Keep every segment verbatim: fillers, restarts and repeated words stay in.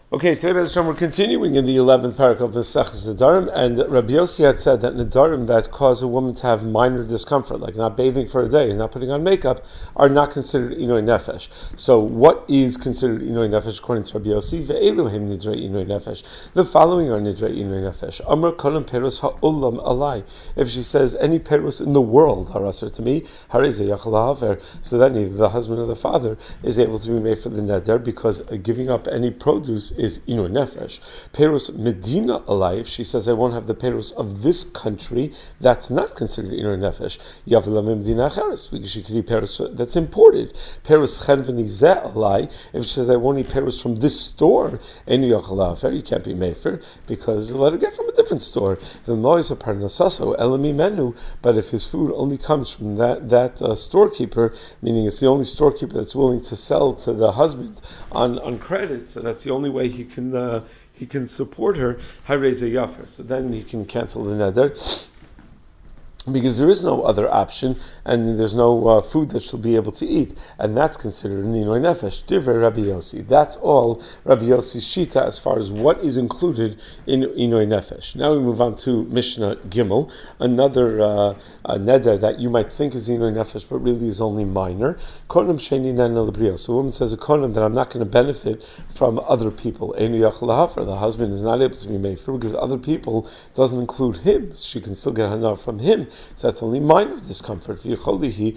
Okay, today Hashem, we're continuing in the eleventh parak of Maseches Nedarim, and Rabbi Yossi had said that Nedarim that cause a woman to have minor discomfort, like not bathing for a day and not putting on makeup, are not considered Inoi Nefesh. So what is considered Inoi Nefesh according to Rabbi Yossi? Ve'eluhim Nidrei Inoi Nefesh. The following are Nidrei Inoi Nefesh. Amar Kolam Peros Ha'olam Alai. If she says any Peros in the world are usher to me, Hareze Yachal Haver, so then either the husband or the father is able to be made for the Neder, because uh, giving up any produce is Inoi Nefesh. Perus Medina alive, she says, I won't have the perus of this country, that's not considered Inoi Nefesh. Yavla Medina Acheres, because she could eat perus that's imported. Perus Chen V'nizeh alive, if she says, I won't eat perus from this store, Enu Yachal Hafer, you can't be mefer, because let her get from a different store. The noise of Parnasaso, Elami Menu, but if his food only comes from that, that uh, storekeeper, meaning it's the only storekeeper that's willing to sell to the husband on, on credit, so that's the only way he can uh, he can support her, Hareze Yafer. So then he can cancel the neder, because there is no other option, and there's no uh, food that she'll be able to eat, and that's considered an Inoi Nefesh. Divrei Rabbi Yossi. That's all Rabbi Yossi's shita as far as what is included in Inoi Nefesh. Now we move on to Mishnah Gimel, another uh, neder that you might think is Inoi Nefesh, but really is only minor. Konim Sheni Nana Lebrio. So a woman says a konim that I'm not going to benefit from other people. Enu Yachal Hafer. The husband is not able to be made for because other people doesn't include him. She can still get hana from him. So that's only minor discomfort. In addition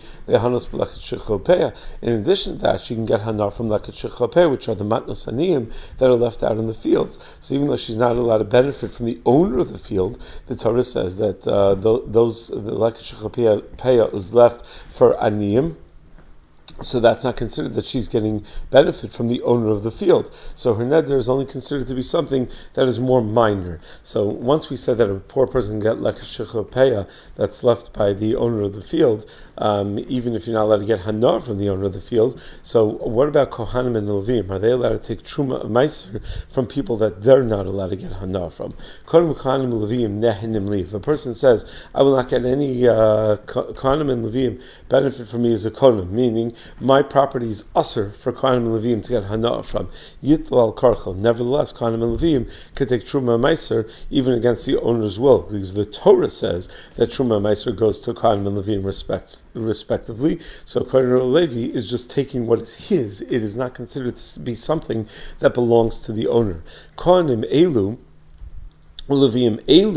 to that, she can get hana from leket shechopeh, which are the matnos aniyim that are left out in the fields. So even though she's not allowed to benefit from the owner of the field, the Torah says that uh, those the leket shechopeh is left for aniyim. So that's not considered that she's getting benefit from the owner of the field. So her neder is only considered to be something that is more minor. So once we said that a poor person can get leket shechopeh that's left by the owner of the field, um, even if you're not allowed to get hana from the owner of the field. So what about kohanim and levim? Are they allowed to take truma meiser from people that they're not allowed to get hana from? Kohanim and levim nehenim li. If a person says, I will not get any uh, kohanim and levim benefit from me as a kohanim, meaning my property is usher for Kohanim and Levim to get hana from. Yitlal karchel. Nevertheless, Kohanim and Levim could take truma meiser even against the owner's will, because the Torah says that truma meiser goes to Kohanim and Levim respect, respectively. So Kohanim Levi is just taking what is his. It is not considered to be something that belongs to the owner. Kohanim elu. However,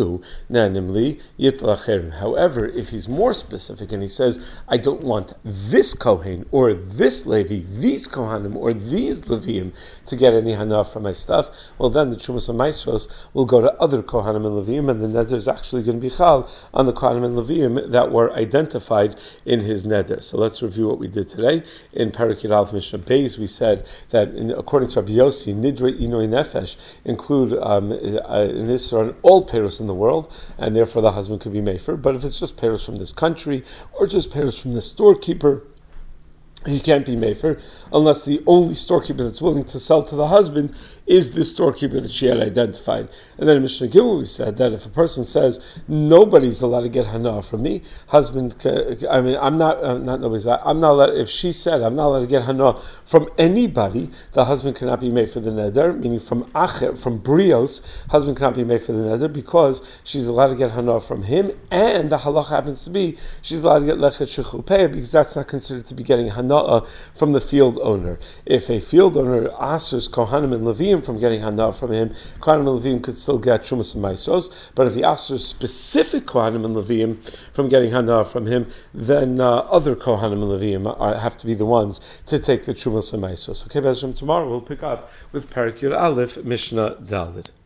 if he's more specific and he says, I don't want this Kohen or this Levi, these Kohanim or these Leviim to get any hana from my stuff, well then the Trumas HaMaisros will go to other Kohanim and Leviim, and the neder is actually going to be chal on the Kohanim and Leviim that were identified in his neder. So let's review what we did today. In Parak Yud Aleph Mishnah Beis, we said that in, according to Rabbi Yossi, Nidrei Inoi Nefesh include um, uh, in this on all peros in the world, and therefore the husband could be mefer. But if it's just peros from this country or just peros from the storekeeper, he can't be mefer unless the only storekeeper that's willing to sell to the husband is this storekeeper that she had identified. And then in Mishnah Gimel we said that if a person says nobody's allowed to get hana from me, husband, I mean, I'm not, uh, not nobody's. I'm not allowed. If she said I'm not allowed to get hana from anybody, the husband cannot be made for the neder. Meaning from acher, from brios, husband cannot be made for the neder because she's allowed to get hana from him, and the halach happens to be she's allowed to get lechet shechupeh because that's not considered to be getting hana from the field owner. If a field owner asks kohanim and levim from getting hana from him, Kohanim and Levim could still get Trumas and Maisros, but if he asks specific Kohanim and Levim from getting hana from him, then uh, other Kohanim and Levim are, have to be the ones to take the Trumas and Maisros. Okay, Bezram, tomorrow we'll pick up with Parak Yud Aleph, Mishnah Daled.